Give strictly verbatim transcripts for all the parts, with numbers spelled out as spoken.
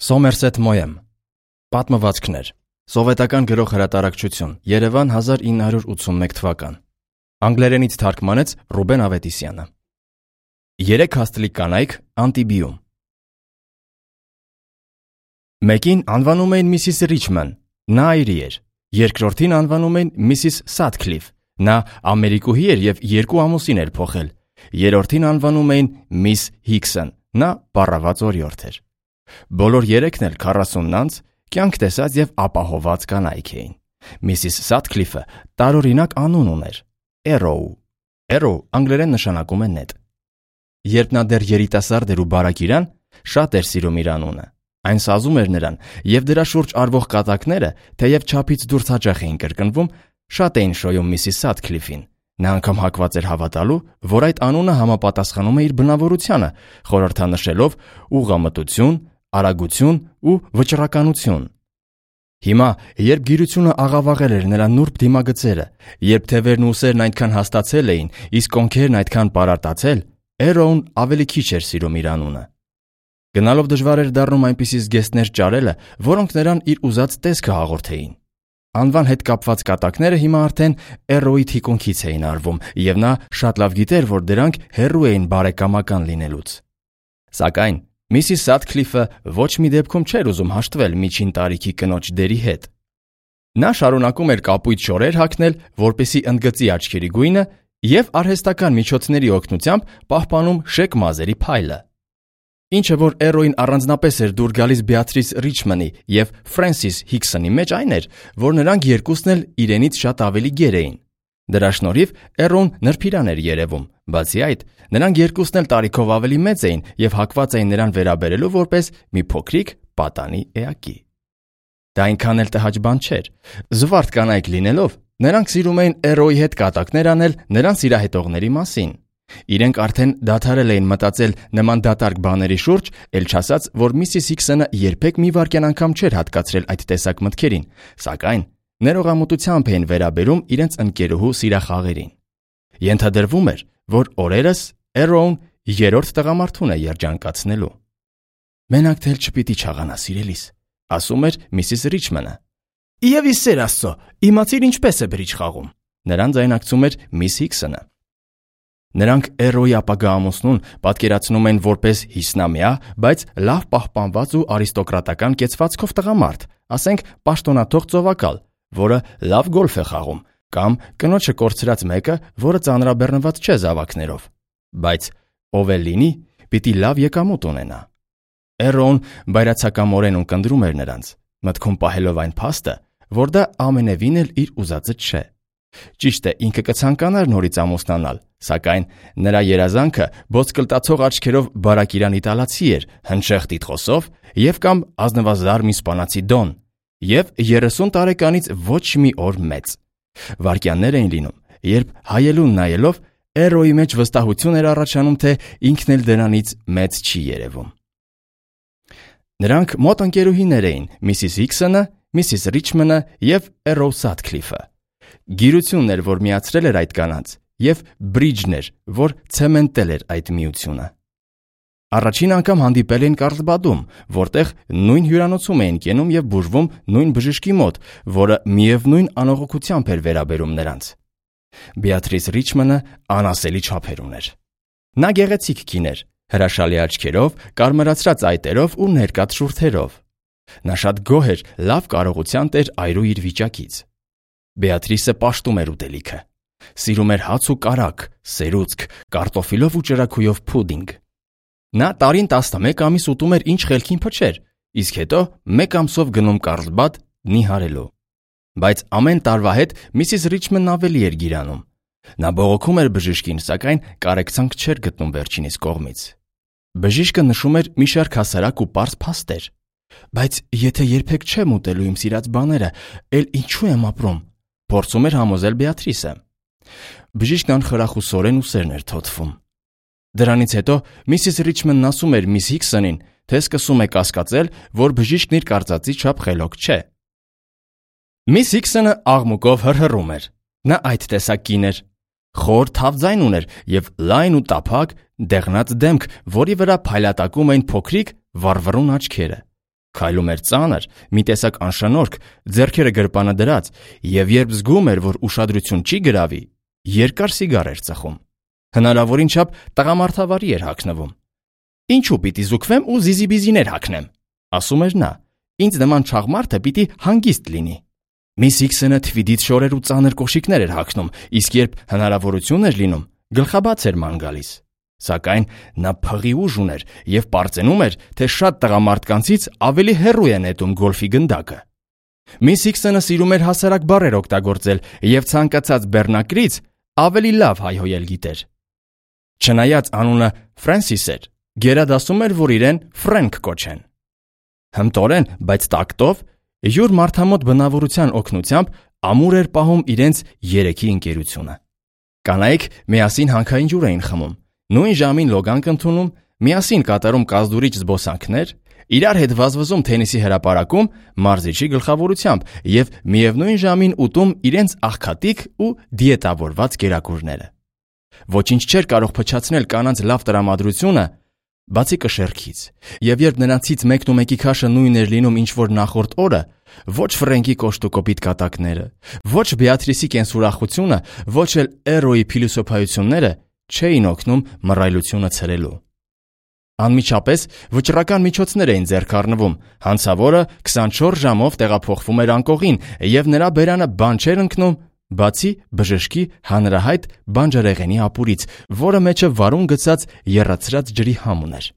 Սոմերսեթ Մոեմ Պատմվածքներ Սովետական գրող հրատարակչություն Երևան հազար ինը հարյուր ութսունմեկ թվական Անգլերենից թարգմանեց Ռուբեն Ավետիսյանը Երեք հաստլիկ կանայք Անտիբիում Մեկին անվանում էին Միսիս Ռիչման, նա այրի էր, երկրորդին անվանում էին Միսիս Սաթքլիֆ, նա ամերիկուհի էր և երկու ամուսին էր փոխել, երրորդին անվանում էին Միս Հիքսն, նա պառաված օրիորդ էր Բոլոր երեքն էլ քառասունն անց կյանք տեսած և ապահոված կանայք էին Միսիս Սաթքլիֆը տարօրինակ անուն ուներ Էրոու Էրոու անգլերեն նշանակում է նետ Երբ նա դեռ երիտասարդ էր ու բարակ իրան, շատ էր սիրում իր անունը Այն սազում էր նրան և դրա շուրջ արվող կատակները, թեև չափից դուրս հաճախ էին կրկնվում, շատ էին շոյում Միսիս Սաթքլիֆին Նա անգամ հակված էր հավատալու, որ այդ անունը համապատասխանում է իր բնավորությանը, խորհրդանշելով ուղղամտություն, արագություն ու վճռականություն Հիմա, երբ գիրությունը աղավաղել էր նրա նուրբ դիմագծերը, երբ թևերն ու ուսերն այնքան հաստացել էին, իսկ կոնքերն այդքան պարարտացել, Էրոուն ավելի քիչ էր սիրում իր անունը Գնալով դժվար էր դառնում այնպիսի զգեստներ ճարելը, որոնք նրան իր ուզած տեսքը հաղորդեին Անվան հետ կապված կատակները հիմա արդեն Էրոուի թիկունքից էին արվում և նա շատ լավ գիտեր, որ դրանք հեռու էին բարեկամական լինելուց Սակայն Միսիս Սաթքլիֆը ոչ մի դեպքում չէր ուզում հաշտվել միջին տարիքի կնոջ դերի հետ Նա շարունակում էր կապույտ շորեր հագնել, որպեսզի ընդգծի աչքերի գույնը և արհեստական միջոցների օգնությամբ պահպանում շեկ մազերի փայլը Ինչը որ Էրոին առանձնապես էր դուր գալիս Բեատրիս Ռիչմանի և Ֆրենսիս Հիքսոնի մեջ այն էր, որ նրանք երկուսն էլ իրենից շատ ավելի գեր էին Դրա շնորհիվ Էրոուն նրբիրան էր երևում, բացի այդ, նրանք երկուսն էլ տարիքով ավելի մեծ էին և հակված էին նրան վերաբերելու որպես մի փոքրիկ պատանի էակի Դա այնքան էլ տհաճ բան չէր, զվարթ կանայք լինելով, նրանք սիրում էին Էրոուի հետ կատակներ անել նրան սիրահետողների մասին Իրենք արդեն դադարել էին մտածել նման դատարկ բաների շուրջ, էլ չասած, որ Միսիս Հիքսոնը երբեք մի վայրկյան անգամ չէր հատկացրել այդ տեսակ մտքերին, սակայն ներողամտությամբ էին վերաբերում իրենց ընկերուհու սիրախաղերին Ենթադրվում էր, որ օրերս Էրոուն երրորդ տղամարդուն է երջանկացնելու Մենակ թե էլ չպիտի չաղանա սիրելիս, ասում էր Միսիս Ռիչմանը Եվ ի սեր Աստծո, իմացիր ինչպես է բրիջ խաղում Նրան ձայնակցում էր Միս Հիքսոնը Նրանք Էրոուի ապագա ամուսնուն պատկերացնում են որպես հիսնամյա, բայց լավ պահպանված ու արիստոկրատական կեցվածքով տղամարդ, ասենք պաշտոնաթող ծովակալ, որը լավ գոլֆ է խաղում, կամ կնոջը կորցրած մեկը, որը ծանրաբեռնված չէ զավակներով, բայց ով էլ լինի, պիտի լավ եկամուտ ունենա։ Էրոուն բայրացակամորեն ունկնդրում էր նրանց, մտքում պահելով այն փաստը, որ դա ամենևին էլ իր ուզածը չէ։ Ճիշտ է, ինքը կցանկանար նորից ամուսնանալ, սակայն նրա երազանքը ոսկլտացող աչքերով բարակ իրան իտալացի էր, հնչեղ տիտղոսով և կամ ազնվազար մի սպանացի դոն, և երեսուն տարեկանից ոչ մի օր մեծ։ Վայրկյաններ էին լինում, երբ հայելուն նայելով Էրոուի մեջ վստահություն էր առաջանում, թե ինքն էլ դրանից մեծ չի երևում։ Նրանք մոտ ընկերուհիներ էին Միսիս Հիքսոնը, Միսիս Ռիչմանը և Էրոու Սաթքլիֆը։ Գիրությունն էր, որ միացրել էր այդ կանանց, և բրիջն էր, որ ցեմենտել էր այդ միությունը։ Առաջին անգամ հանդիպել էին Կառլսբադում, որտեղ նույն հյուրանոցում էին կենում և բուժվում նույն բժշկի մոտ, որը միևնույն անողոքությամբ էր վերաբերում նրանց։ Բեատրիս Ռիչմանը անասելի չափեր ուներ։ Նա գեղեցիկ կին էր, հրաշալի աչքերով, կարմրացրած այտերով ու ներկատ շուրթերով։ Նա շատ գոհ էր, լավ կարողության տեր այրու իր վիճակից։ Բեատրիսը պաշտում էր ուտելիքը։ Սիրում էր հաց ու կարագ, սերուցք, կարտոֆիլով ու ճրագույով փուդինգ։ Նա տարին տասնմեկ ամիս ուտում էր ինչ խելքին փչեր, իսկ հետո մեկ ամսով գնում Կառլսբադ նիհարելու։ Բայց ամեն տարվա հետ Միսիս Ռիչմանն ավելի էր գիրանում։ Նա բողոքում էր բժիշկին, սակայն կարեկցանք չէր գտնում վերջինիս կողմից։ Բժիշկը նշում էր մի շարք հասարակ ու պարզ փաստեր։ Բայց եթե երբեք չեմ ուտելու իմ սիրած բաները, էլ ինչու եմ ապրում։ Փորձում էր համոզել Բեատրիսը։ Բժիշկն անխրախուսորեն ուսերն էր թոթվում։ Դրանից հետո Միսիս Ռիչմանն ասում էր Միս Հիքսոնին, թե սկսում է կասկածել, որ բժիշկն իր կարծածի չափ խելոք չէ։ Միս Հիքսոնը աղմուկով հրհռում էր։ Նա այդ տեսակ կին էր։ Խոր թավ ձայն ուներ և լայն ու տափակ, դեղնած դեմք, որի վրա փայլատակում էին փոքրիկ վառվռուն աչքերը։ Քայլում էր ծանր, մի տեսակ անշնորհք, ձեռքերը գրպանը դրած, եւ երբ զգում էր, որ ուշադրություն չի գրավի, երկար սիգար էր ծխում։ Հնարավորին չափ տղամարդավարի էր հագնվում։ Ինչու պիտի զուգվեմ ու զիզիբիզիներ հագնեմ, ասում էր նա։ Ինձ նման չաղ մարդը պիտի հանգիստ լինի։ Միս Իքսենը թվիդից շորեր ու ծանր կոշիկներ էր հագնում, իսկ երբ հնարավորություն էր լինում, գլխաբաց էր ման գալիս։ Սակայն նա փղի ուժ ուներ եւ պարծենում էր, թե շատ տղամարդկանցից ավելի հեռու է նետում գոլֆի գնդակը։ Միս Իքսենը սիրում էր հասարակ բառեր օգտագործել եւ ցանկացած բեռնակրից ավելի լավ հայհոյել գիտեր։ Չնայած անունը Ֆրանսիս էր, գերադասում էր, որ իրեն Ֆրենկ կոչեն։ Հմտորեն, բայց տակտով, յուր մարդամոտ բնավորության օգնությամբ ամուր էր պահում իրենց երեքի ընկերությունը։ Կանայք միասին հանքային ջուր էին խմում, նույն ժամին լոգանք ընդունում, միասին կատարում կազդուրիչ զբոսանքներ, իրար հետ վազվզում թենիսի հրապարակում մարզիչի գլխավորությամբ եւ միևնույն ժամին ուտում իրենց աղքատիկ ու դիետավորված կերակուրները։ Ոչինչ չէր կարող փչացնել կանանց լավ տրամադրությունը, բացի կշեռքից, եւ երբ նրանցից մեկն ու մեկի քաշը նույնն էր լինում ինչ որ նախորդ օրը, ոչ Ֆրենկի կոշտուկոպիտ կատակները, ոչ Բեատրիսի կենսուրախությունը, ոչ էլ Էրոյի փիլիսոփայությունները չէին օգնում մռայլությունը ցրելու։ Անմիջապես վճռական միջոցներ էին ձեռք առնվում, հանցավորը քսանչորս ժամով տեղափոխվում էր անկողին եւ նրա բերանը բան չէր ընկնում, բացի բժշկի հանրահայտ բանջարեղենի ապուրից, որը մեջը վարուն գցած եռացրած ջրի համ ուներ։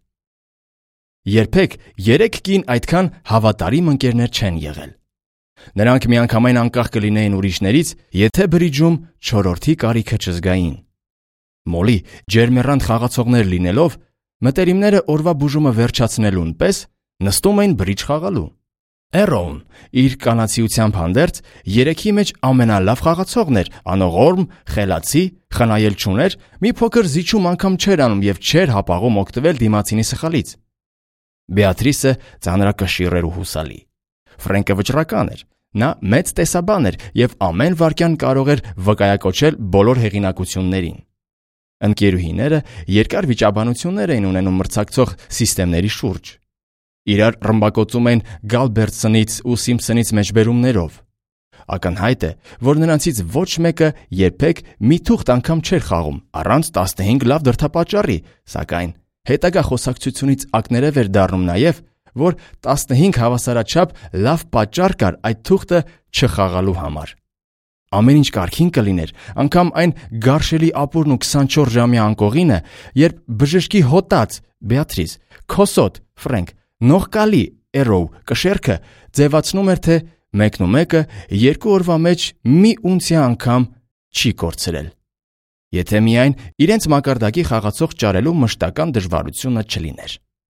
Երբեք երեք կին այդքան հավատարիմ ընկերներ չեն եղել։ Նրանք միանգամայն անկախ կլինեին ուրիշներից, եթե բրիջում չորրորդի կարիքը չզգային։ Մոլի ջերմեռանդ խաղացողներ լինելով, մտերիմները օրվա բուժումը վերջացնելուն պես նստում էին բրիջ խաղալու։ Էրոուն իր կանացիությամբ հանդերձ երեքի մեջ ամենալավ խաղացողն էր, անողորմ, խելացի, խնայել չուներ, մի փոքր զիջում անգամ չէր անում եւ չէր հապաղում օգտվել դիմացինի սխալից։ Բեատրիսը ծանրակշիռ էր ու հուսալի։ Ֆրենկը վճռական էր, նա մեծ տեսաբան էր եւ ամեն վարքյան կարող էր վկայակոչել բոլոր հեղինակություններին։ Ընկերուհիները երկար վիճաբանություններ էին ունենում մրցակցող սիստեմների շուրջ։ Իրար ռմբակոծում էին Գալբերտսոնից ու Սիմփսոնից մեջբերումներով։ Ակնհայտ է, որ նրանցից ոչ մեկը երբեք մի թուղթ անգամ չէր խաղում առանց տասնհինգ լավ դրդապատճառի, սակայն հետագա խոսակցությունից ակներև էր դառնում նաև, որ տասնհինգ հավասարաչափ լավ պատճառ կար այդ թուղթը չխաղալու համար։ Ամեն ինչ կարգին կլիներ, անգամ այն գարշելի ապուրն ու քսանչորս ժամյա անկողինը, երբ բժշկի հոտած Բեատրիս, քոսոտ Ֆրենկ, նողկալի Էրոու կշեռքը ձևացնում էր, թե մեկն ու մեկը երկու օրվա մեջ մի ունցիա անգամ չի կորցրել, եթե միայն իրենց մակարդակի խաղացող ճարելու մշտական դժվարությունը չլիներ։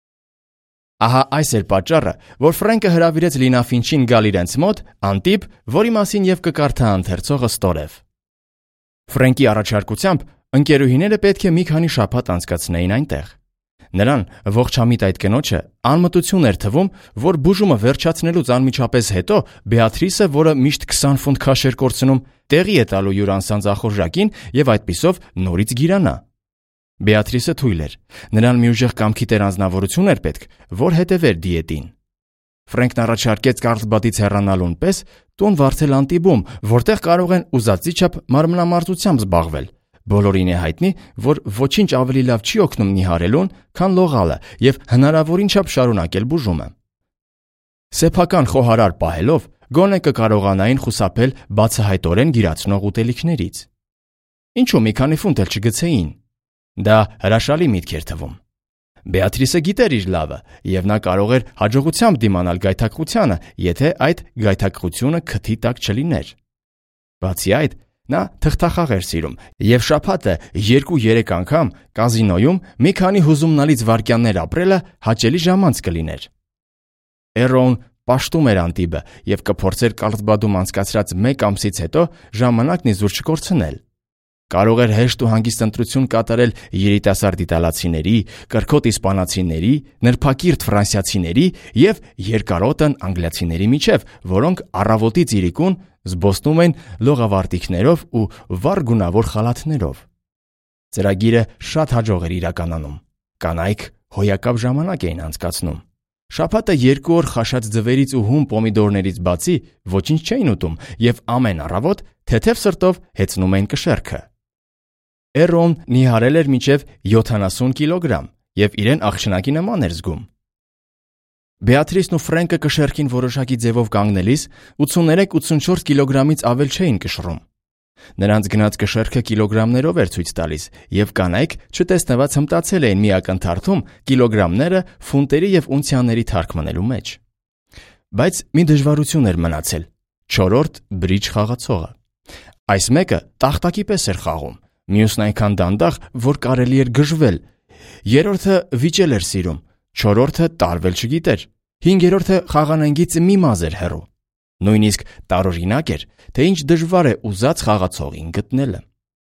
Ահա այս էր պատճառը, որ Ֆրենկը հրավիրեց Լինա Ֆինչին գալ իրենց մոտ, անտիպ, որի մասին եւ կկարդա ընթերցողը ստորև։ Ֆրենկի առաջարկությամբ ընկերուհիները պետք է մի քանի շաբաթ անցկացնեին այնտեղ։ Նրան ողջամիտ այդ կնոջը անմտություն էր թվում, որ բուժումը վերջացնելուց անմիջապես հետո Բեատրիսը, որը միշտ քսան ֆունտ քաշ էր կորցնում, տեղի է տալու յուր անսանձ ախորժակին եւ այդպիսով նորից գիրանա։ Բեատրիսը թույլ էր։ Նրան մի ուժեղ կամքի տեր անձնավորություն էր պետք, որ հետևեր դիետին։ Ֆրենկն առաջարկեց Կարլսբադից հեռանալուն պես տուն վարձել Անտիբում, որտեղ կարող են ուզածի չափ մարմնամարզությամբ զբաղվել։ Բոլորին է հայտնի, որ ոչինչ ավելի լավ չի օգնում նիհարելուն, քան լողալը եւ հնարավորին չափ շարունակել բուժումը։ Սեփական խոհարար պահելով գոնե կկարողանային խուսափել բացահայտորեն գիրացնող ուտելիքներից։ Ինչու մի քանի ֆունտ էլ չգցեին։ Դա հրաշալի միտք էր թվում։ Բեատրիսը գիտեր իր լավը, եւ նա կարող էր հաջողությամբ դիմանալ գայթակղությանը, եթե այդ գայթակղությունը քթի տակ չլիներ։ Բացի այդ, նա թղթախաղ էր սիրում, եւ շաբաթը երկու-երեք անգամ կազինոյում մի քանի հուզումնալից վայրկյաններ ապրելը հաճելի ժամանց կլիներ։ Էրոուն պաշտում էր Անտիբը եւ կփորձեր Կարլսբադում անցկացրած մեկ ամսից հետո ժամանակն իզուր չկորցնել։ Կարող էր հեշտ ու հանգիստ ընտրություն կատարել երիտասարդ իտալացիների, կրքոտ իսպանացիների, նրբակիրթ ֆրանսիացիների եւ երկարոտն անգլիացիների միջև, որոնք առավոտից իրիկուն զբոսնում են լողավարտիքներով ու վառ գունավոր խալաթներով։ Ծրագիրը շատ հաջող էր իրականանում։ Կանայք հոյակապ ժամանակ էին անցկացնում։ Շաբաթը երկու օր խաշած ձվերից ու հում պոմիդորներից բացի ոչինչ չէին ուտում և ամեն առավոտ թեթև սրտով հեծնում էին կշեռքը։ Էրոն նիհարել էր մինչև յոթանասուն կիլոգրամ և իրեն աղջնակի նման էր զգում։ Բեատրիսն ու Ֆրենկը կշեռքին որոշակի ձևով կանգնելիս ութսուներեք ութսունչորս կիլոգրամից ավել չէին կշռում։ Նրանց գնած կշեռքը կիլոգրամներով էր ցույց տալիս, և կանայք չտեսնված հմտացել էին մի ակնթարթում կիլոգրամները ֆունտերի և ունցիաների թարգմանելու մեջ։ Բայց մի դժվարություն էր մնացել՝ չորրորդ բրիջ խաղացողը։ Այս մեկը տախտակի պես էր խաղում, մյուսն այնքան դանդաղ, որ կարելի էր գժվել, երրորդը վիճել էր սիրում, չորրորդը տարվել չգիտեր, հինգերորդը խաղանենգից մի մազ էր հեռու։ Նույնիսկ տարօրինակ էր, թե ինչ դժվար է ուզած խաղացողին գտնելը։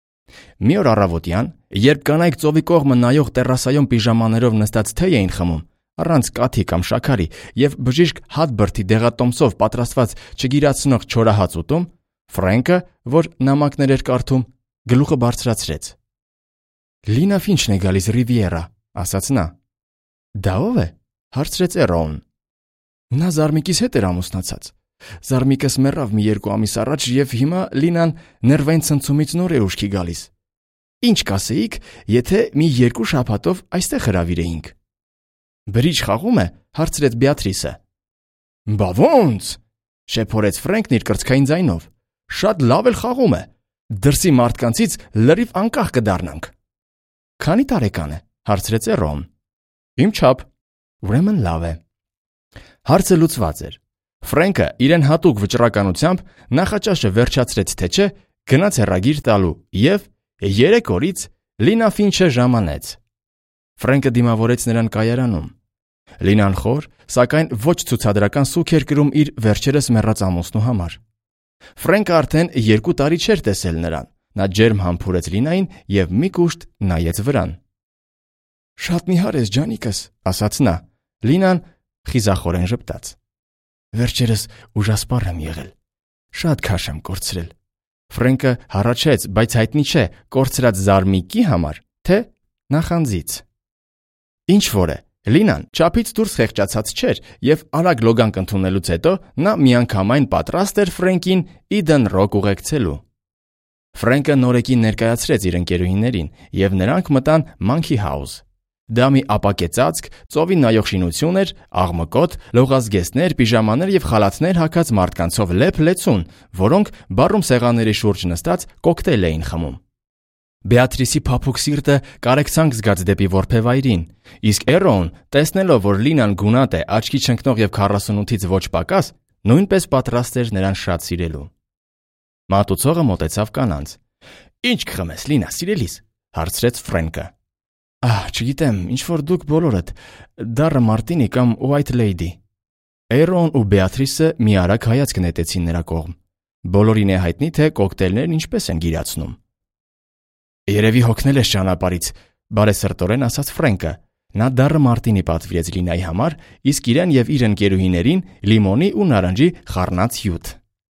Մի օր առավոտյան, երբ կանայք ծովի կողմը նայող տերասայում պիժամաներով նստած թեյ էին խմում, առանց կաթի կամ շաքարի և բժիշկ հատբրդի դեղատոմսով պատրաստված չգիրացնող չորահաց ուտում, Ֆրենկը, որ նամակներ էր կարդում, գլուխը բարձրացրեց։ «Լինա Ֆինչն է գալիս Ռիվիերա», ասաց նա։ «Դա ո՞վ է», հարցրեց Էրոն։ Նա զարմիկիս հետ էր ամուսնացած։ Զարմիկս մեռավ մի երկու ամիս առաջ և հիմա Լինան ներվային ցնցումից նոր է ուշքի գալիս։ Ինչ կասեիք, եթե մի երկու շաբաթով այստեղ հրավիրեինք։ Բրիջ խաղում է, հարցրեց Բեատրիսը։ Բա ո՞նց, շեփորեց Ֆրենկն իր կրծքային ձայնով։ Շատ լավ էլ խաղում է։ Դրսի մարդկանցից լրիվ անկախ կդառնանք։ Քանի տարեկան է, հարցրեց Էրոն։ Իմ չափ։ Ուրեմն լավ է։ Հարցը լուծված էր։ Ֆրենկը իրեն հատուկ վճռականությամբ նախաճաշը վերջացրեց թե չէ, գնաց հեռագիր տալու և երեք օրից Լինա Ֆինչը ժամանեց։ Ֆրենկը դիմավորեց նրան կայարանում։ Լինան խոր, սակայն ոչ ցուցադրական սուգ էր կրում իր վերջերս մեռած ամուսնու համար։ Ֆրենկը արդեն երկու տարի չէր տեսել նրան։ Նա ջերմ համբուրեց Լինային և մի կուշտ նայեց վրան։ Շատ նիհար ես, ջանիկս, ասաց նա։ Լինան խիզախորեն ժպտաց։ Վերջերս ուժասպառ եմ եղել։ Շատ քաշ եմ կորցրել։ Ֆրենկը հառաչեց, բայց հայտնի չէ, կորցրած զարմիկի համար, թե նախանձից։ Ինչ որ է, Լինան չափից դուրս խեղճացած չէր և արագ լոգանք ընդունելուց հետո նա միանգամայն պատրաստ էր Ֆրենկին Իդեն Ռոք ուղեկցելու։ Ֆրենկը նորեկին ներկայացրեց իր ընկերուհիներին, և նրանք մտան Monkey House։ Դա մի ապակեցածք, ծովի նայող շինություն էր, աղմկոտ, լողազգեստներ, պիժամաներ և խալաթներ հագած մարդկանցով լեփ-լեցուն, որոնք բարում սեղանների շուրջ նստած կոկտեյլ էին խմում։ Բեատրիսի փափուկ սիրտը կարեկցանք զգաց դեպի որբևայրին, իսկ Էրոն, տեսնելով, որ Լինան գունատ է, աչքի չընկնող և քառասունութից ոչ պակաս, նույնպես պատրաստ էր նրան շատ սիրելու։ Մատուցողը մոտեցավ կանանց։ Ինչ կխմես, Լինա, սիրելիս, հարցրեց Ֆրենկը։ Ահ, չգիտեմ, ինչ-որ դուք բոլորդ, դառը մարտինի կամ White Lady։ Էրոն ու Բեատրիսը միարագ հայացք նետեցին նրա կողմ։ Բոլորին է հայտնի, թե կոկտեյլներն ինչպես են գիրացնում։ Երևի հոգնել ես ճանապարհից, բարեսրտորեն ասաց Ֆրենկը։ Նա դառը մարտինի պատվիրեց Լինայի համար, իսկ իրեն և իր ընկերուհիներին լիմոնի ու նարնջի խառնած հյութ։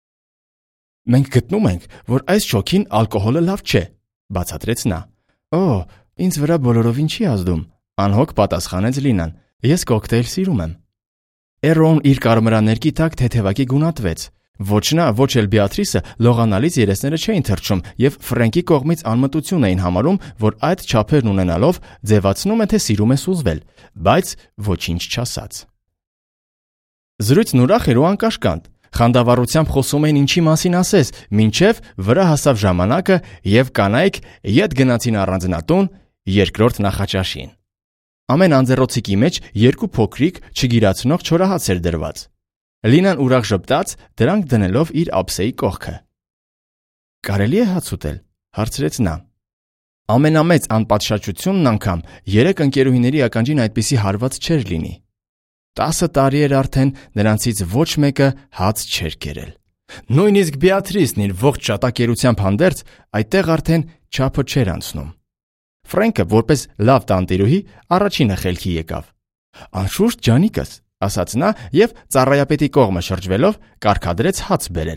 Մենք գտնում ենք, որ այս շոքին ալկոհոլը լավ չէ, բացատրեց նա։ Օ, ինձ վրա բոլորովին չի ազդում, անհոգ պատասխանեց Լինան։ Ես կոկտեյլ սիրում եմ։ Էրոն իր կարմրաներկի տակ թեթևակի գունատվեց։ Ոչ նա, ոչ էլ Բեատրիսը լողանալից երեսները չէին թռչում և Ֆրենկի կողմից անմտություն էին համարում, որ այդ չափերն ունենալով ձևացնում է, թե սիրում է սուզվել, բայց ոչինչ չասաց։ Զրույցն ուրախ էր ու անկաշկանդ։ Խանդավառությամբ խոսում էին ինչի մասին ասես, մինչև վրա հասավ ժամանակը և կանայք ետ գնացին առանձնատուն երկրորդ նախաճաշին։ Ամեն անձեռոցիկի մեջ երկու փոքրիկ չգիրացնող չորահաց էր դրված։ Լինան ուրախ ժպտաց, դրանք դնելով իր ափսեի կողքը։ Կարելի է հաց ուտել, հարցրեց նա։ Ամենամեծ անպատշաճությունն անգամ երեք ընկերուհիների ականջին այդպիսի հարված չէր լինի։ Տասը տարի էր արդեն նրանցից ոչ մեկը հաց չէր կերել։ Նույնիսկ Բեատրիսն իր ողջ շատակերությամբ հանդերձ այդտեղ արդեն չափը չէր անցնում։ Ֆրենկը, որպես լավ տանտիրուհի, առաջինը խելքի եկավ։ Անշուշտ, ջանիկս, ասաց նա և ծառայապետի կողմը շրջվելով կարգադրեց հաց բերել։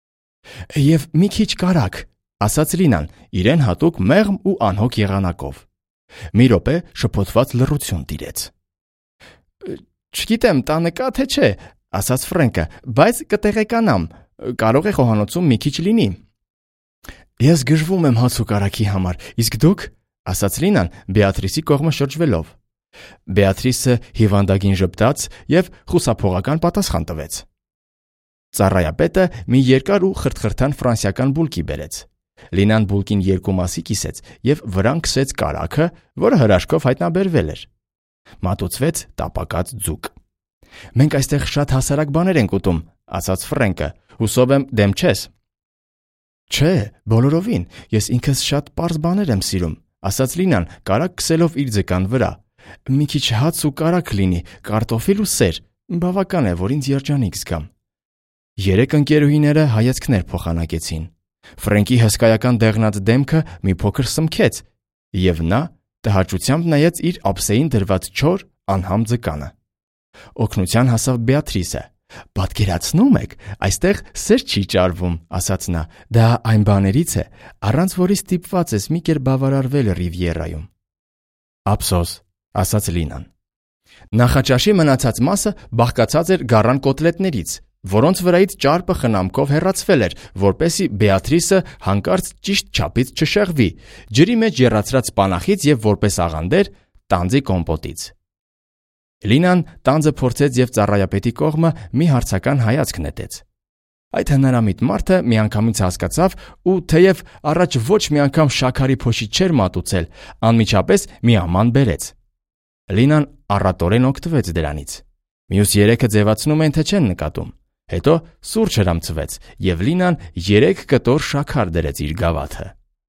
Եվ մի քիչ կարագ, ասաց Լինան, իրեն հատուկ մեղմ ու անհոգ եղանակով։ Մի րոպե շփոթված լռություն տիրեց։ Չգիտեմ, տանը կա թե չէ, ասաց Ֆրենկը, բայց կտեղեկանամ, կարող է խոհանոցում մի քիչ լինի։ Ես գժվում եմ հաց ու կարագի համար, իսկ դուք, ասաց Լինան Բեատրիսի կողմը շրջվելով։ Բեատրիսը հիվանդագին ժպտաց և խուսափողական պատասխան տվեց։ Ծառայապետը մի երկար ու խրթխրթան ֆրանսիական բուլկի բերեց։ Լինան բուլկին երկու մասի կիսեց և վրան քսեց կարագը, որը հրաշքով հայտնաբերվել էր։ Մատուցվեց տապակած ձուկ։ Մենք այստեղ շատ հասարակ բաներ ենք ուտում, ասաց Ֆրենկը, հուսով եմ դեմ չես։ Չէ, բոլորովին, ես ինքս շատ պարզ բաներ եմ սիրում, ասաց Լինան, կարագ քսելով իր ձկան վրա։ Մի քիչ հաց ու կարագ լինի, կարտոֆիլ ու սեր, բավական է, որ ինձ երջանիկ զգամ։ Երեք ընկերուհիները հայացքներ փոխանակեցին։ Ֆրենկի հսկայական դեղնած դեմքը մի փոքր սմքեց, և նա տհաճությամբ նայեց իր ափսեին դրված չոր անհամ ձկանը։ Օգնության հասավ Բեատրիսը։ Պատկերացնում եք, այստեղ սեր չի ճարվում, ասաց նա, դա այն բաներից է, առանց որի ստիպված ես մի կերպ բավարարվել Ռիվիերայում։ Ափսոս, ասաց Լինան։ Նախաճաշի մնացած մասը բաղկացած էր գառան կոտլետներից, որոնց վրայից ճարպը խնամքով հեռացվել էր, որպեսզի Բեատրիսը հանկարծ ճիշտ չափից չշեղվի, ջրի մեջ եռացրած սպանախից և որպես աղանդեր տանձի կոմպոտից։ Լինան տանձը փորձեց և ծառայապետի կողմը մի հարցական հայացք նետեց։ Այդ հնարամիտ մարդը միանգամից հասկացավ ու թեև առաջ ոչ մի անգամ շաքարի փոշի չէր մատուցել, անմիջապես մի աման բերեց։ Լինան առատորեն օգտվեց դրանից։ Մյուս երեքը ձևացնում են, թե չեն նկատում։ Հետո սուրճ հրամցվեց, և Լինան երեք կտոր շաքար դրեց իր գավաթը։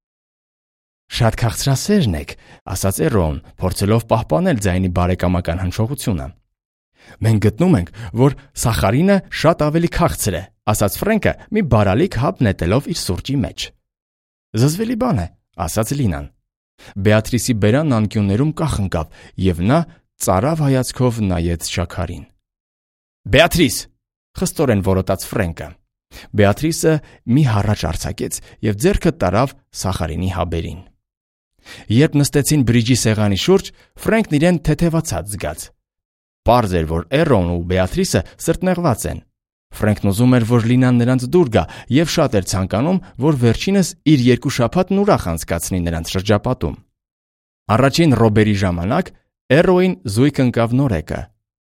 Շատ քաղցրասերն եք, ասաց Էրոն, փորձելով պահպանել ձայնի բարեկամական հնչողությունը։ Մենք գտնում ենք, որ սախարինը շատ ավելի քաղցր է, ասաց Ֆրենկը մի բարալիկ հապ նետելով իր սուրճի մեջ։ Զզվելի բան է, ասաց Լինան։ Բեատրիսի բերանն անկյուններում կախ ընկավ, և նա ծարավ հայացքով նայեց շաքարին։ Բեատրիս, խստորեն որոտաց Ֆրենկը։ Բեատրիսը մի հառաչ արձակեց և ձեռքը տարավ սախարինի հաբերին։ Երբ նստեցին բրիջի սեղանի շուրջ, Ֆրենկն իրեն թեթևացած զգաց։ Պարզ էր, որ Էրոն ու Բեատրիսը սրտնեղված են։ Ֆրենկն ուզում էր, որ Լինան նրանց դուր գա, և շատ էր ցանկանում, որ վերջինս իր երկու շաբաթն ուրախ անցկացնի նրանց շրջապատում։ Առաջին ռոբերի ժամանակ Էրոին զույգ ընկավ նորեկը։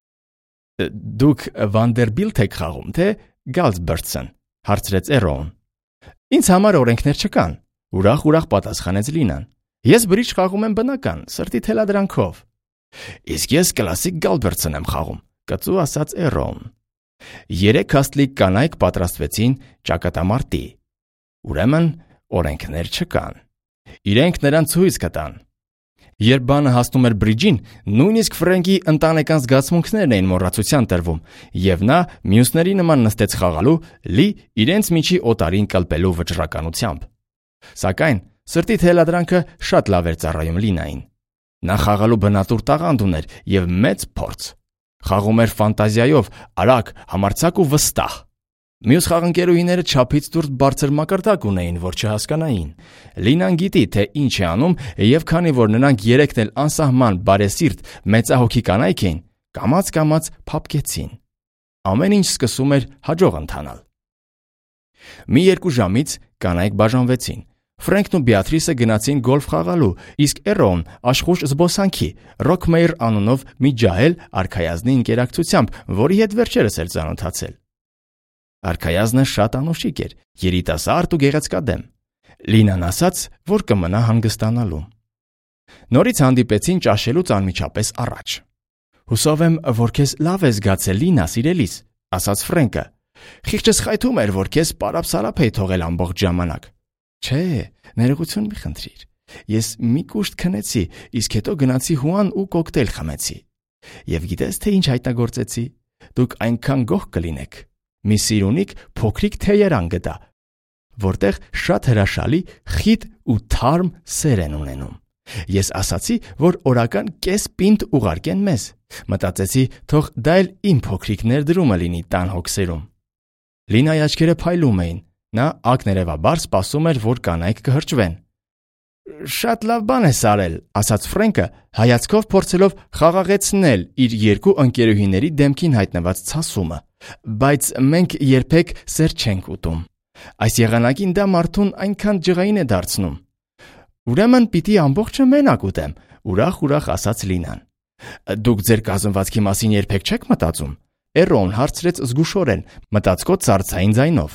Դուք Վանդերբիլտ եք խաղում, թե Գալզբերտսն, հարցրեց Էրոն։ Ինձ համար օրենքներ չկան, ուրախ-ուրախ պատասխանեց Լինան։ Ես բրիջ խաղում եմ բնական, սրտի թելադրանքով։ Իսկ ես կլասիկ Գալբերտսն եմ խաղում, կծու ասաց Էրոն։ Երեք հաստլիկ կանայք պատրաստվեցին ճակատամարտի։ Ուրեմն օրենքներ չկան։ Իրենք նրան ցույց կտան։ Երբ բանը հասնում էր բրիջին, նույնիսկ Ֆրենկի ընտանեկան զգացմունքներն էին մոռացության տրվում, և նա մյուսների նման նստեց խաղալու, լի իրենց միջի օտարին կլպելու վճռականությամբ։ Սակայն սրտի թելադրանքը շատ լավ էր ծառայում Լինային։ Նա խաղալու բնատուր տաղանդ ուներ և մեծ փորձ։ Խաղում էր ֆանտազիայով, արագ, համարձակ ու վստահ։ Մյուս խաղընկերուհիները չափից դուրս բարձր մակարդակ ունեին, որ չհասկանային։ Լինան գիտի, թե ինչ է անում, և քանի որ նրանք երեքն էլ անսահման բարեսիրտ մեծահոգի կանայք էին, կամաց-կամաց փափկեցին։ Ամեն ինչ սկսում էր հաջող ընթանալ։ Մի երկու ժամից կանայք բաժանվեցին։ Ֆրենկն ու Բեատրիսը գնացին գոլֆ խաղալու, իսկ Էրոն աշխույժ զբոսանքի, Ռոքմեյր անունով մի ջահել արքայազնի ընկերակցությամբ, որի հետ վերջերս էր ծանոթացել։ Արքայազնը շատ անուշիկ էր, երիտասարդ ու գեղեցկադեմ։ Լինան ասաց, որ կմնա հանգստանալու։ Նորից հանդիպեցին ճաշելուց անմիջապես առաջ։ Հուսով եմ, որ քեզ լավ է զգացել, Լինա, սիրելիս, ասաց Ֆրենկը։ Խիղճս խայթում էր, որ քեզ պարապ-սարապ էի թողել ամբողջ ժամանակ։ Չէ, ներողություն մի խնդրիր։ Ես մի կուշտ քնեցի, իսկ հետո գնացի հուան ու կոկտեյլ խմեցի։ Եվ գիտես, թե ինչ հայտնագործեցի։ Դուք այնքան գոհ կլինեք։ Մի սիրունիկ փոքրիկ թեյերան գտա, որտեղ շատ հրաշալի, խիտ ու թարմ սեր են ունենում։ Ես ասացի, որ օրական կես պինտ ուղարկեն մեզ։ Մտածեցի, թող դա էլ իմ փոքրիկ ներդրումը լինի տան հոգսերում։ Լինայի աչքերը փայլում էին։ Նա ակներևաբար սպասում էր, որ կանայք կհրճվեն։ Շատ լավ բան ես արել, ասաց Ֆրենկը, հայացքով փորձելով խաղաղեցնել իր երկու ընկերուհիների դեմքին հայտնված ցասումը, բայց մենք երբեք սեր չենք ուտում։ Այս եղանակին դա մարդուն այնքան ջղային է դարձնում։ Ուրեմն պիտի ամբողջը մենակ ուտեմ, ուրախ-ուրախ ասաց Լինան։ Դուք ձեր կազմվածքի մասին երբեք չեք մտածում։ Էրոն հարցրեց զգուշորեն, մտածկոտ ծարծային ձայնով։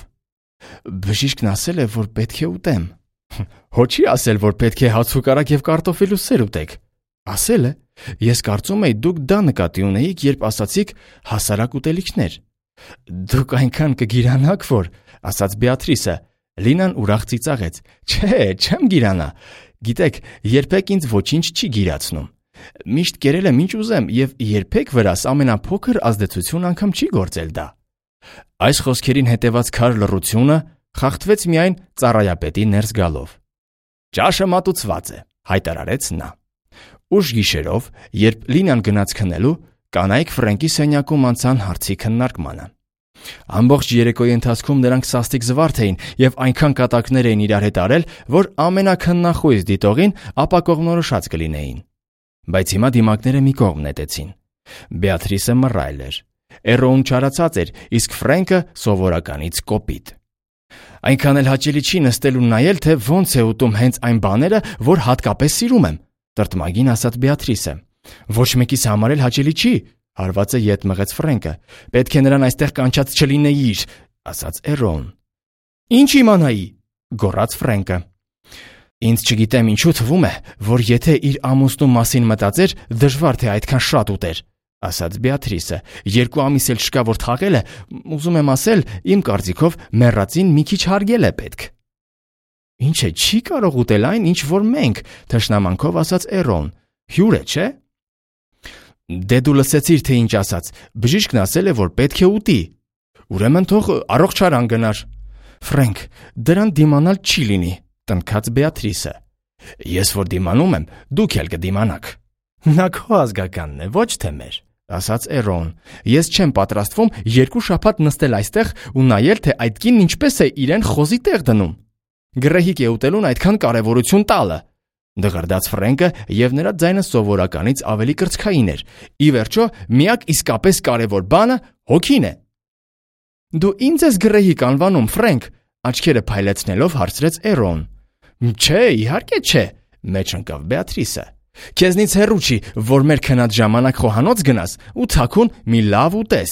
Բժիշկն ասել է, որ պետք է ուտեմ։ Հո չի ասել, որ պետք է հաց ու կարագ եւ կարտոֆիլ ու սեր ուտեք։ Ասել է։ Ես կարծում եի դուք դա նկատի ունեիք, երբ ասացիք հասարակ ուտելիքներ։ Դուք այնքան կգիրանաք, որ, ասաց Բեատրիսը։ Լինան ուրախ ծիծաղեց։ Չէ, չեմ գիրանա։ Գիտեք, երբեք ինձ ոչինչ չի գիրացնում։ Միշտ կերել եմ ինչ ուզեմ եւ երբեք վրաս ամենափոքր ազդեցություն անգամ չի գործել դա։ Այս խոսքերին հետևած քար լռությունը խախտվեց միայն ծառայապետի ներս գալով։ Ճաշը մատուցված է, հայտարարեց նա։ Ուշ գիշերով, երբ Լինան գնաց քնելու, կանայք Ֆրենկի սենյակում անցան հարցի քննարկմանը։ Ամբողջ երեկոյի ընթացքում նրանք սաստիկ զվարթ էին եւ այնքան կատակներ էին իրար հետ արել, որ ամենակննախույզ դիտողին ապակողնորոշած կլինեին։ Բայց հիմա դիմակները մի կողմ նետեցին։ Բեատրիսը մռայլ էր։ Էրոուն չարացած էր, իսկ Ֆրենկը սովորականից կոպիտ։ Այնքան էլ հաճելի չի նստել ու նայել, թե ոնց է ուտում հենց այն բաները, որ հատկապես սիրում եմ, տրտմագին ասաց Բեատրիսը։ Ոչ մեկիս համար էլ հաճելի չի, հարվածը ետ մղեց Ֆրենկը։ Պետք է նրան այստեղ կանչած չլինեիր, ասաց Էրոուն։ Ինչ իմանայի, գոռաց Ֆրենկը։ Ինձ չգիտեմ ինչու թվում է, որ եթե իր ամուսնու մասին մտածեր, դժվար թե այդքան շատ ուտեր, ասաց Բեատրիսը։ Երկու ամիս էլ չկա որ թաղել է, ուզում եմ ասել, իմ կարծիքով մեռածին մի քիչ հարգել է պետք։ Ինչ է, չի կարող ուտել այն, ինչ որ մենք, թշնամանքով ասաց Էրոն։ Հյուր է, չէ։ Դե դու լսեցիր, թե ինչ ասաց։ Բժիշկն ասել է, որ պետք է ուտի։ Ուրեմն թող առողջարան գնար։ Ֆրենկ, դրան դիմանալ չի լինի, տնքաց Բեատրիսը։ Ես որ դիմանում եմ, դուք էլ կդիմանաք։ Նա քո ազգականն է, ոչ թե մեր, ասաց Էրոն։ Ես չեմ պատրաստվում երկու շաբաթ նստել այստեղ ու նայել, թե այդ կինն ինչպես է իրեն խոզի տեղ դնում։ Գրեհիկ է ուտելուն այդքան կարևորություն տալը։ Դղրդաց Ֆրենկը եւ նրա ձայնը սովորականից ավելի կրծքային էր։ Ի վերջո, միակ իսկապես կարևոր բանը հոգին է։ Դու ինձ ես գրեհիկ անվանում, Ֆրենկ, աչքերը փայլեցնելով հարցրեց Էրոն։ Չէ, իհարկե չէ, մեջ ընկավ Բեատրիսը։ Քեզնից հեռու չի, որ մեր քնած ժամանակ խոհանոց գնաս ու թաքուն մի լավ ուտես։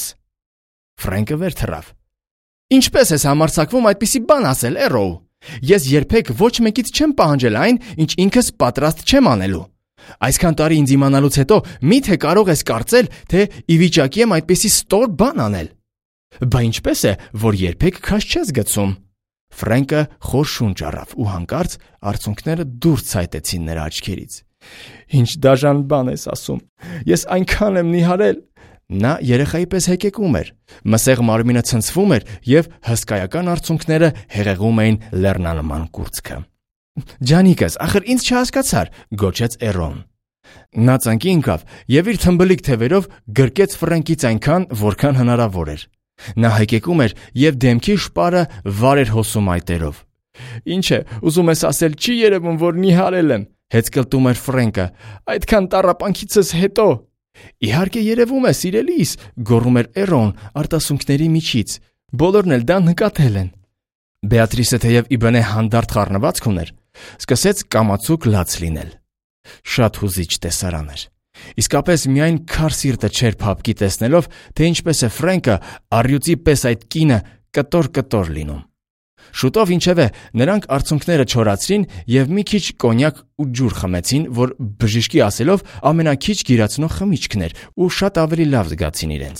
Ֆրենկը վեր թռավ։ Ինչպես ես համարձակվում այդպիսի բան ասել, Էրոու։ Ես երբեք ոչ մեկից չեմ պահանջել այն, ինչ ինքս պատրաստ չեմ անելու։ Այսքան տարի ինձ իմանալուց հետո միթե կարող ես կարծել, թե ի վիճակի եմ այդպիսի ստոր բան անել։ Բա ինչպես է, որ երբեք քաշ չես գցում։ Ֆրենկը խոր շունչ առավ ու հանկարծ արցունքները դուրս ցայտեցին նրա աչքերից։ Ինչ դաժան բան ես ասում։ Ես այնքան եմ նիհարել։ Նա երեխայի պես հեկեկում էր։ Մսեղ մարմինը ցնցվում էր եւ հսկայական արցունքները հեղեղում էին լեռնանման կուրծքը։ Ջանիկս, ախր ինձ չհասկացար, գոչեց Էրոն։ Նա ծանքի ընկավ եւ իր թմբլիկ թևերով գրկեց Ֆրենկից այնքան, որքան հնարավոր էր։ Նա հեկեկում էր եւ դեմքի շպարը վար էր հոսում այտերով։ Ինչ է, ուզում ես ասել, չի երևում, որ նիհարել եմ, հեծկլտում էր Ֆրենկը։ Այդքան տառապանքիցս հետո։ Իհարկե երևում է, սիրելիս, գոռում էր Էրոն արտասունքների միջից։ Բոլորն էլ դա նկատել են։ Բեատրիսը թեև իբնե հանդարտ խառնվածք ուներ, սկսեց կամացուկ լաց լինել։ Շատ հուզիչ տեսարան էր։ Իսկապես միայն քար սիրտը չէր փափկի տեսնելով, թե ինչպես է Ֆրենկը առյուծի պես այդ կինը կտոր-կտոր լինում։ Շուտով ինչևէ նրանք արցունքները չորացրին եւ մի քիչ կոնյակ ու ջուր խմեցին, որ բժիշկի ասելով ամենաքիչ գիրացնող խմիչքն էր ու շատ ավելի լավ զգացին իրենց։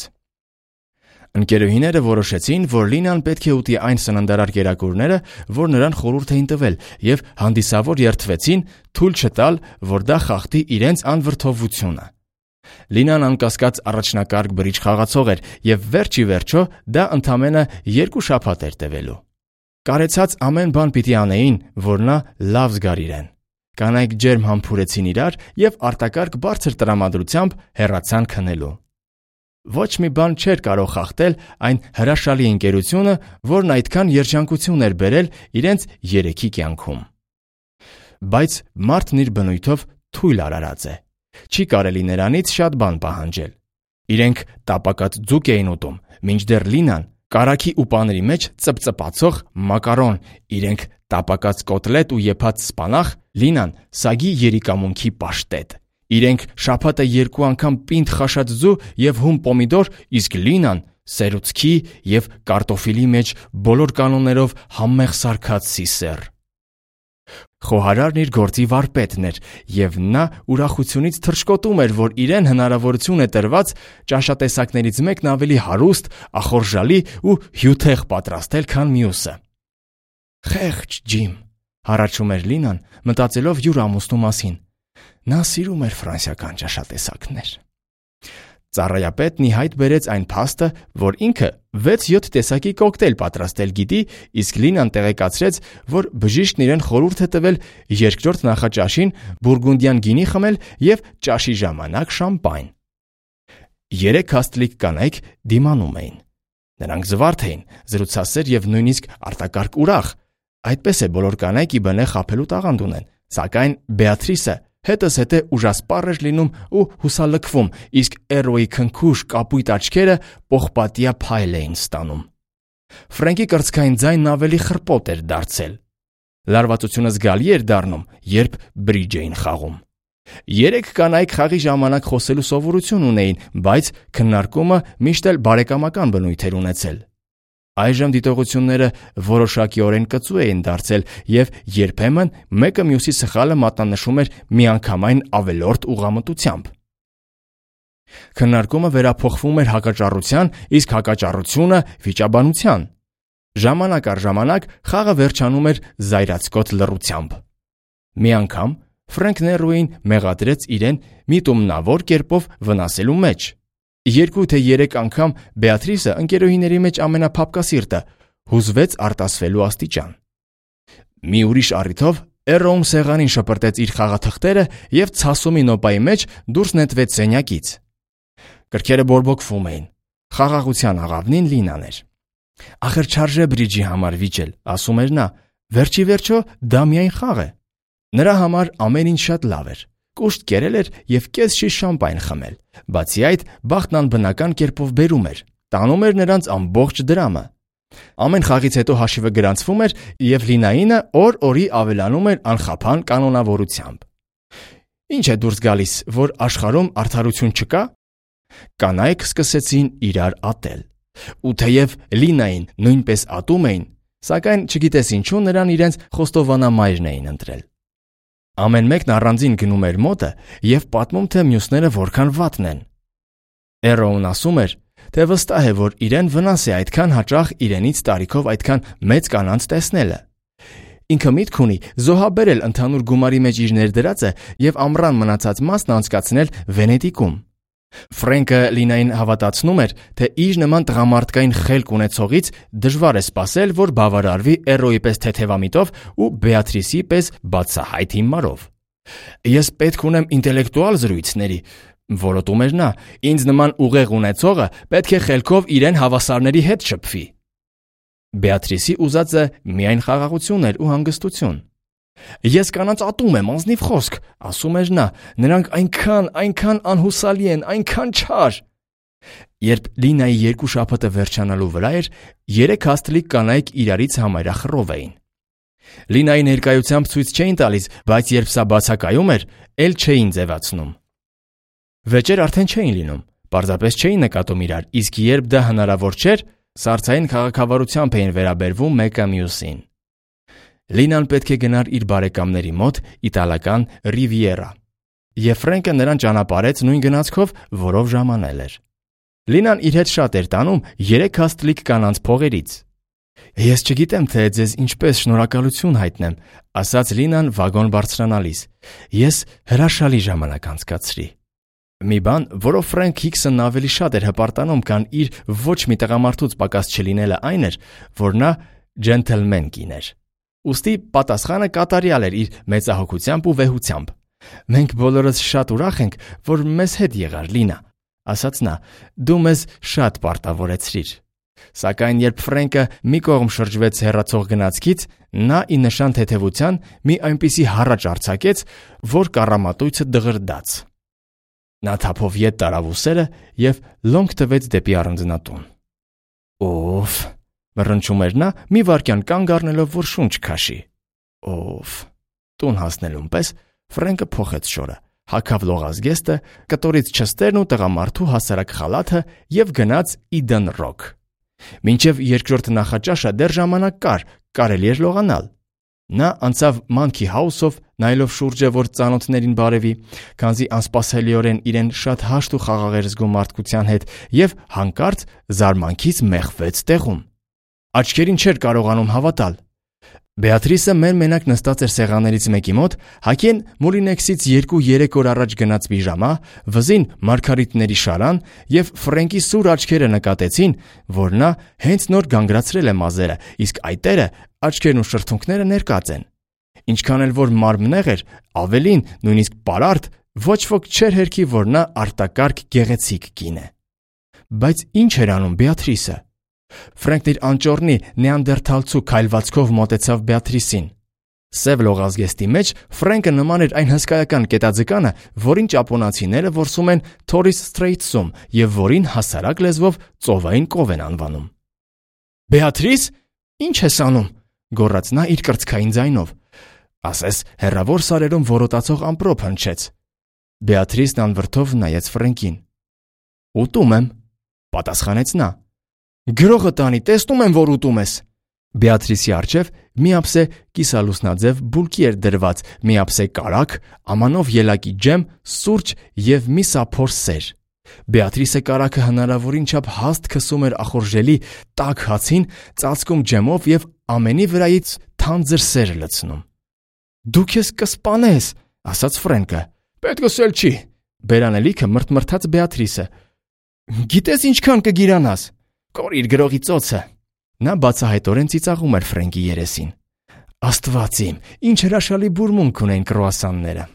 Ընկերուհիները որոշեցին, որ Լինան պետք է ուտի այն սննդարար կերակուրները, որ նրան խորհուրդ էին տվել, եւ հանդիսավոր երդվեցին թույլ չտալ, որ դա խախտի իրենց անվրդովությունը։ Լինան անկասկած առաջնակարգ բրիչ խաղացող էր եւ վերջի վերջո դա ընդամենը երկու շաբաթ էր տևելու։ Կարեցած ամեն բան պիտի անեին, որ նա լավ զգար իրեն։ Կանայք ջերմ համբուրեցին իրար եւ արտակարգ բարձր տրամադրությամբ հեռացան քնելու։ Ոչ մի բան չէր կարող խախտել այն հրաշալի ընկերությունը, որն այդքան երջանկություն էր բերել իրենց երեքի կյանքում։ բայց մարդն իր բնույթով թույլ արարած է։ Չի կարելի նրանից շատ բան պահանջել։ Իրենք տապակած ձուկ էին ուտում, մինչդեռ Լինան կարագի ու պաների մեջ ծպծպացող մակարոն, իրենք տապակած կոտլետ ու եփած սպանախ, Լինան սագի երիկամունքի պաշտետ։ Իրենք շաբաթը երկու անգամ պինդ խաշած ձու եւ հում պոմիդոր, իսկ Լինան սերուցքի եւ կարտոֆիլի մեջ բոլոր կանոններով համեղ սարքած սիսեռ։ Խոհարարն իր գործի վարպետն էր, եւ նա ուրախությունից թռչկոտում էր, որ իրեն հնարավորություն է տրված ճաշատեսակներից մեկն ավելի հարուստ, ախորժալի ու հյութեղ պատրաստել, քան մյուսը։ Խեղճ Ջիմ, հառաչում էր Լինան, մտածելով յուր ամուսնու մասին։ Նա սիրում էր ֆրանսիական ճաշատեսակներ։ Ծառայապետն ի հայտ բերեց այն փաստը, որ ինքը վեց-յոթ տեսակի կոկտեյլ պատրաստել գիտի, իսկ Լինան տեղեկացրեց, որ բժիշկն իրեն խորհուրդ է տվել երկրորդ նախաճաշին բուրգունդյան գինի խմել եւ ճաշի ժամանակ շամպայն։ Երեք հաստլիկ կանայք դիմանում էին։ Նրանք զվարթ էին, զրուցասեր եւ նույնիսկ արտակարգ ուրախ։ Այդպես է բոլոր կանայք ի բնե խաբելու տաղանդ ունեն, սակայն Բեատրիսը հետս հետե ուժասպառ էր լինում ու հուսալքվում, իսկ Էրոյի քնքուշ կապույտ աչքերը պողպատյա փայլ էին ստանում։ Ֆրենկի կրծքային ձայնն ավելի խռպոտ էր դարձել։ Լարվածությունը զգալի էր դառնում, երբ բրիջ էին խաղում։ Երեք կանայք խաղի ժամանակ խոսելու սովորություն ունեին, բայց քննարկումը միշտ էլ բարեկամական բնույթ էր ունեցել։ Այժմ դիտողությունները որոշակիորեն կծու էին դարձել եւ երբեմն մեկը մյուսի սխալը մատնանշում էր միանգամայն ավելորդ ուղղամտությամբ։ Քննարկումը վերափոխվում էր հակաճառության, իսկ հակաճառությունը վիճաբանության։ Ժամանակ առ ժամանակ խաղը վերջանում էր զայրացկոտ լռությամբ։ Մի անգամ Ֆրենքն Էրոյին մեղադրեց իրեն միտումնավոր կերպով վնասելու մեջ։ Երկու թե երեք անգամ Բեատրիսը ընկերուհիների մեջ ամենափափկասիրտը հուզվեց արտասվելու աստիճան։ Մի ուրիշ առիթով Էրոուն սեղանին շպրտեց իր խաղաթղթերը եւ ցասումի նոպայի մեջ դուրս նետվեց սենյակից։ Կրքերը բորբոքվում էին։ Խաղաղության աղավնին Լինան էր։ Ախր չարժե բրիջի համար վիճել, ասում էր նա, վերջի վերջո դա միայն խաղ է։ Նրա համար ամեն ինչ շատ լավ էր։ Կուշտ կերել էր եւ կես շիշ շամպայն խմել։ Բացի այդ, բախտն անբնական կերպով բերում էր, տանում էր նրանց ամբողջ դրամը։ Ամեն խաղից հետո հաշիվը գրանցվում էր եւ Լինայինը օր-օրի ավելանում էր անխափան կանոնավորությամբ։ Ինչ է դուրս գալիս, որ աշխարհում արդարություն չկա։ Կանայք սկսեցին իրար ատել։ Ու թեև Լինային նույնպես ատում էին, սակայն չգիտես ինչու նրան իրենց խոստովանամայրն էին ընտրել։ Ամեն մեկն առանձին գնում էր մոտը եւ պատմում, թե մյուսները որքան վատն են։ Էրոուն ասում էր, թե վստահ է, որ իրեն վնաս է այդքան հաճախ իրենից տարիքով այդքան մեծ կանանց տեսնելը։ Ինքը միտք ունի զոհաբերել ընդհանուր գումարի մեջ իր ներդրածը եւ ամռան մնացած մասն անցկացնել Վենետիկում։ Ֆրենկը Լինային հավատացնում էր, թե իր նման տղամարդկային խելք ունեցողից դժվար է սպասել, որ բավարարվի Էրոյի պես թեթևամիտով ու Բեատրիսի պես բացահայտ հիմարով։ Ես պետք ունեմ ինտելեկտուալ զրույցների, որոտում էր նա, ինձ նման ուղեղ ունեցողը պետք է խելքով իրեն հավասարների հետ շփվի։ Բեատրիսի ուզածը միայն խաղաղություն էր ու հանգստություն։ Ես կանանց ատում եմ, անձնիվ խոսք, ասում էր նա, նրանք այնքան, այնքան անհուսալի են, այնքան չար։ Երբ Լինայի երկու շաբաթը վերջանալու վրա էր, երեք հաստլիկ կանայք իրարից համարախռով էին։ Լինայի ներկայությամբ ցույց չէին տալիս, բայց երբ սա բացակայում էր, էլ չէին ձևացնում։ Վեճեր արդեն չէին լինում, պարզապես չէին նկատում իրար, իսկ երբ դա հնարավոր չէր, սառցային քաղաքավարությամբ էին վերաբերվում մեկը մյուսին։ Լինան պետք է գնար իր բարեկամների մոտ իտալական Ռիվիերա, եւ Ֆրենկը նրան ճանապարհեց նույն գնացքով, որով ժամանել էր։ Լինան իր հետ շատ էր տանում երեք հաստլիկ կանանց փողերից։ Ես չգիտեմ, թե ձեզ ինչպես շնորհակալություն հայտնեմ, ասաց Լինան վագոն բարձրանալիս։ Ես հրաշալի ժամանակ անցկացրի։ Մի բան, որով Ֆրենք Հիքսն ավելի շատ էր հպարտանում, քան իր ոչ մի տղամարդուց պակաս չլինելը, այն էր, որ նա ջենթլմեն կին էր։ Ուստի պատասխանը կատարյալ էր իր մեծահոգությամբ ու վեհությամբ։ Մենք բոլորս շատ ուրախ ենք, որ մեզ հետ եղար, Լինա, ասաց նա, դու մեզ շատ պարտավորեցրիր։ Սակայն երբ Ֆրենկը մի կողմ շրջվեց հեռացող գնացքից, նա ի նշան թեթևության մի այնպիսի հառաչ արձակեց, որ կառամատույցը դղրդաց։ Նա թափով ետ տարավ ուսերը և լոնք տվեց դեպի առանձնատուն։ Օֆ, մռնչում էր նա, մի վայրկյան կանգ առնելով, որ շունչ քաշի։ Օֆ։ Տուն հասնելուն պես Ֆրենկը փոխեց շորը, հագավ լողազգեստը, կտորից չստերն ու տղամարդու հասարակ խալաթը և գնաց Իդեն Ռոք։ Մինչև երկրորդ նախաճաշը դեռ ժամանակ կար, կարելի էր լողանալ։ Նա անցավ Monkey House-ով, նայելով շուրջը, որ ծանոթներին բարևի, քանզի անսպասելիորեն իրեն շատ հաշտ ու խաղաղ էր զգում մարդկության հետ, և հանկարծ զարմանքից մեղվեց տեղում։ Աչքերին չէր կարողանում հավատալ։ Բեատրիսը մեն-մենակ նստած էր սեղաններից մեկի մոտ, հագին Մուլինեքսից երկու-երեք օր առաջ գնած պիժամա, վզին մարգարիտների շարան և Ֆրենկի սուր աչքերը նկատեցին, որ նա հենց նոր գանգրացրել է մազերը, իսկ այտերը, աչքերն ու շրթունքները ներկած են։ Ինչքան էլ որ մարմնեղ էր, ավելին, նույնիսկ պարարտ, ոչ ոք չէր հերքի, որ նա արտակարգ գեղեցիկ կին է։ Բայց ինչ էր անում Բեատրիսը։ Ֆրենկն իր անճոռնի նեանդերթալցու քայլվածքով մոտեցավ Բեատրիսին։ Սև լողազգեստի մեջ Ֆրենկը նման էր այն հսկայական կետաձկանը, որին ճապոնացիները որսում են Torres Straits-ում և որին հասարակ լեզվով ծովային կով են անվանում։ Բեատրիս, ի՞նչ ես անում, գոռաց նա իր կրծքային ձայնով։ Ասես հեռավոր սարերում որոտացող ամպրոպ հնչեց։ Բեատրիսն անվրդով նայեց Ֆրենկին։ Ուտում եմ, պատասխանեց նա։ Գրողը տանի, տեսնում եմ, որ ուտում ես։ Բեատրիսի առջև միապսե կիսալուսնաձև բուլկի էր դրված, միապսե կարագ, ամանով ելակի ջեմ, սուրճ և մի սափոր սեր։ Բեատրիսը կարագը հնարավորին չափ հաստ քսում էր ախորժելի տաք հացին, ծածկում ջեմով և ամենի վրայից թանձր սեր լցնում։ Դու քեզ կսպանես, ասաց Ֆրենկը։ Պետքս էլ չի, բերանելիքը մրթմրթաց Բեատրիսը։ Գիտես ինչքան կգիրանաս։ Կորիր գրողի ծոցը։ Նա բացահայտորեն ծիծաղում էր Ֆրենկի երեսին։ Աստված իմ, ինչ հրաշալի բուրմունք ունեն կրուասանները։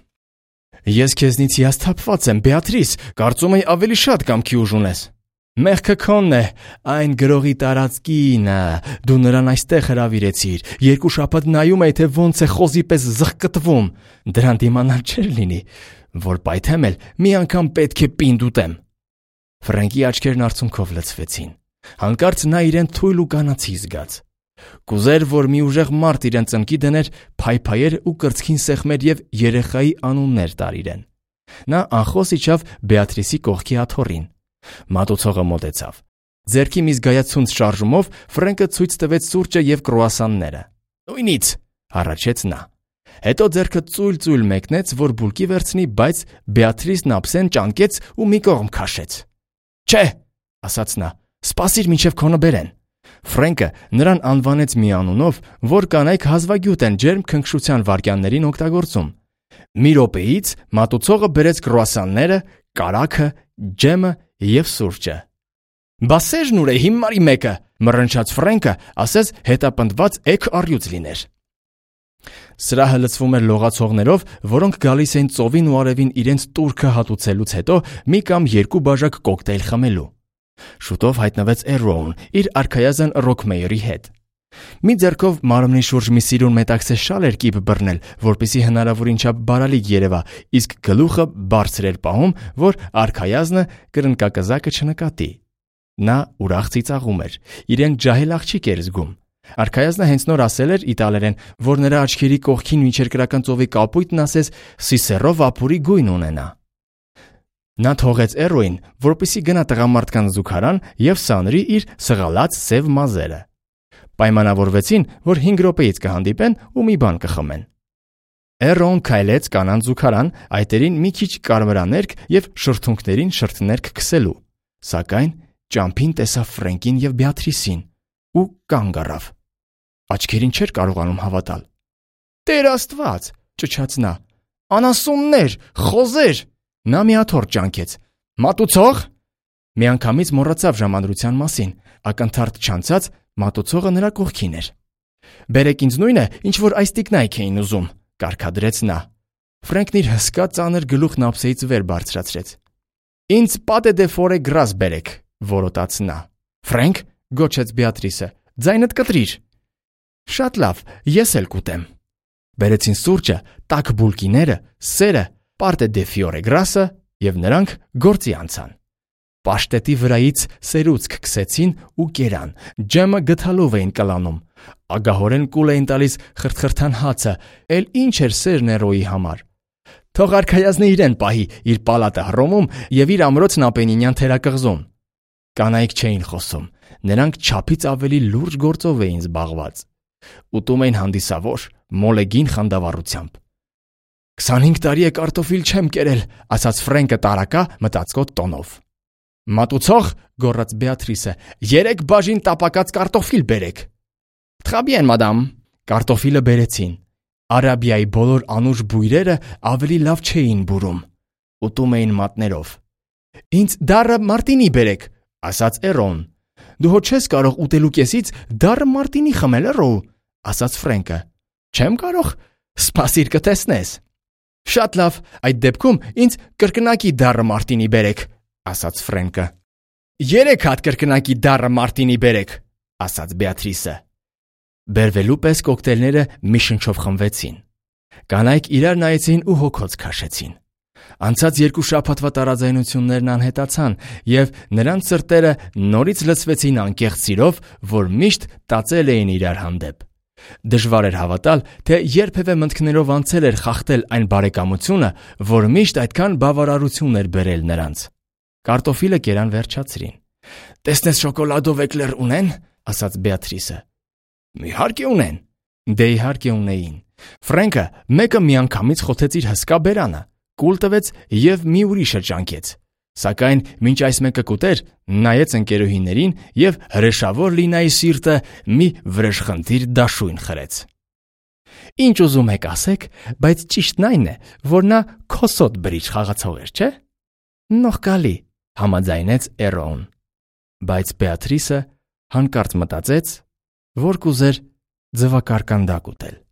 Ես քեզնից հիասթափված եմ, Բեատրիս, կարծում էի ավելի շատ կամքի ուժ ունես։ Մեղքը քոնն է, այն գրողի տարածքինը, դու նրան այստեղ հրավիրեցիր, երկու շաբաթ նայում էի, թե ոնց է խոզի պես զղկտվում, դրան դիմանալ չէր լինի, որ պայթեմ էլ մի անգամ պետք է պինդ ուտեմ։ Ֆրենկի աչքերն արցունքով լցվեցին։ Հանկարծ նա իրեն թույլ ու կանացի զգաց։ Կուզեր, որ մի ուժեղ մարդ իրեն ծնկի դներ, փայփայեր ու կրծքին սեղմեր և երեխայի անուններ տար իրեն։ Նա անխոս իջավ Բեատրիսի կողքի աթոռին։ Մատուցողը մոտեցավ։ Ձեռքի մի զգայացունց շարժումով Ֆրենկը ցույց տվեց սուրճը և կրուասանները։ Նույնից, հառաչեց նա։ Հետո ձեռքը ծույլ-ծույլ մեկնեց, որ բուլկի վերցնի, բայց Բեատրիսն ափսեն ճանկեց ու մի կողմ քաշեց։ Չէ, ասաց նա, սպասիր մինչև քոնը բերեն։ Ֆրենկը նրան անվանեց մի անունով, որ կանայք հազվագյուտ են ջերմ քնքշության վայրկյաններին օգտագործում։ Մի րոպեից մատուցողը բերեց կրուասանները, կարագը, ջեմը և սուրճը։ Բա սերն ուր է հիմարի մեկը, մռնչաց Ֆրենկը, ասես հետապնդված էգ առյուծ լիներ։ Սրահը լցվում էր լողացողներով, որոնք գալիս էին ծովին ու արևին իրենց տուրքը հատուցելուց հետո մի կամ երկու բաժակ կոկտեյլ խմելու։ Շուտով հայտնվեց Էրոուն իր արքայազն Ռոքմեյերի հետ։ Մի ձեռքով մարմնի շուրջ մի սիրուն մետաքսե շալ էր կիպ բռնել, որպեսզի հնարավորին չափ բարալիկ երևա, իսկ գլուխը բարձր էր պահում, որ արքայազնը կրնկակզակը չնկատի։ Նա ուրախ ծիծաղում էր, իրեն ջահել աղջիկ էր զգում։ Արքայազնը հենց նոր ասել էր իտալերեն, որ նրա աչքերի կողքին Միջերկրական ծովի կապույտն ասես Սիսերով ապուրի գույն ունենա։ Նա թողեց Էրոին, որպեսզի գնա տղամարդկանց զուգարան և սանրի իր սղալած սև մազերը։ Պայմանավորվեցին, որ հինգ րոպեից կհանդիպեն ու մի բան կխմեն։ Էրոն քայլեց կանանց զուգարան, այտերին մի քիչ կարմրաներկ և շրթունքներին շրթներկ քսելու, սակայն ճամփին տեսավ Ֆրենկին և Բեատրիսին ու կանգ առավ։ Աչքերին չէր կարողանում հավատալ։ Տեր Աստված, ճչաց նա, անասուններ, խոզեր։ Նա մի աթոռ ճանկեց։ Մատուցող։ Միանգամից մոռացավ ժամադրության մասին, ակնթարթ չանցած մատուցողը նրա կողքին էր։ Բերեք ինձ նույնը, ինչ որ այս տիկնայք էին ուզում, կարգադրեց նա։ Ֆրենկն իր հսկա ծանր գլուխն ափսեից վեր բարձրացրեց։ Ինձ պատե դե ֆորե գրաս բերեք, որոտաց նա։ Ֆրենք, գոչեց Բեատրիսը, ձայնդ կտրիր։ Շատ լավ, ես էլ կուտեմ։ Բերեցին սուրճը, տաք բուլկիները, սերը, պարտե դե ֆիորե գրասը և նրանք գործի անցան։ Պաշտետի վրայից սերուցք քսեցին ու կերան, ջեմը գթալով էին կլանում, ագահորեն կուլ էին տալիս խրթխրթան հացը, էլ ինչ էր Սեր Ներոյի համար։ Թող արքայազնը իրեն պահի իր պալատը Հռոմում և իր ամրոցն Ապենինյան թերակղզում։ Կանայք չէին խոսում, նրանք չափից ավելի լուրջ գործով էին զբաղված։ Ուտում էին հանդիսավոր, մոլեգին խանդավառությամբ։ «Քսանհինգ տարի է կարտոֆիլ չեմ կերել», ասաց Ֆրենկը տարակա մտածկոտ տոնով։ «Մատուցող», գոռաց Բեատրիսը, «երեք բաժին տապակած կարտոֆիլ բերեք»։ «Très bien, madame»։ Կարտոֆիլը բերեցին։ Արաբիայի բոլոր անուշ բույրերը ավելի լավ չէին բուրում։ Ուտում էին մատներով։ «Ինձ դառը մարտինի բերեք», ասաց Էրոն։ «Դու հո չես կարող ուտելու կեսից դառը մարտինի խմել, Էրո», ասաց Ֆրենկը։ «Չեմ կարող, սպասիր կտեսնես»։ «Շատ լավ, այդ դեպքում ինձ կրկնակի դառը մարտինի բերեք», ասաց Ֆրենկը։ «Երեք հատ կրկնակի դառը մարտինի բերեք», ասաց Բեատրիսը։ Բերվելու պես կոկտեյլները մի շնչով խմվեցին։ Կանայք իրար նայեցին ու հոգոց քաշեցին։ Անցած երկու շաբաթվա տարաձայնություններն անհետացան, և նրանց սրտերը նորից լցվեցին անկեղծ սիրով, որ միշտ տածել էին իրար հանդեպ։ Դժվար էր հավատալ, թե երբևէ մտքներով անցել էր խախտել այն բարեկամությունը, որ միշտ այդքան բավարարություն էր բերել նրանց։ Կարտոֆիլը կերան վերջացրին։ «Տեսնես շոկոլադով էկլեր ունեն», ասաց Բեատրիսը։ «Իհարկե ունեն»։ Դե իհարկե ունեին։ Ֆրենկը մեկը միանգամից խոթեց իր հսկա բերանը, կուլ տվեց և մի ուրիշը ճանկեց։ Սակայն մինչ այս մեկը կուտեր, նայեց ընկերուհիներին և հրեշավոր Լինայի սիրտը մի վրեժխնդիր դաշույն խրեց։ «Ինչ ուզում եք ասեք, բայց ճիշտն այն է, որ նա քոսոտ բրիչ խաղացող էր, չէ՞։ Նողկալի», համաձայնեց Էրոն։ Բայց Բեատրիսը հանկարծ մտածեց, որ կուզեր ձվակարկանդակ ուտել։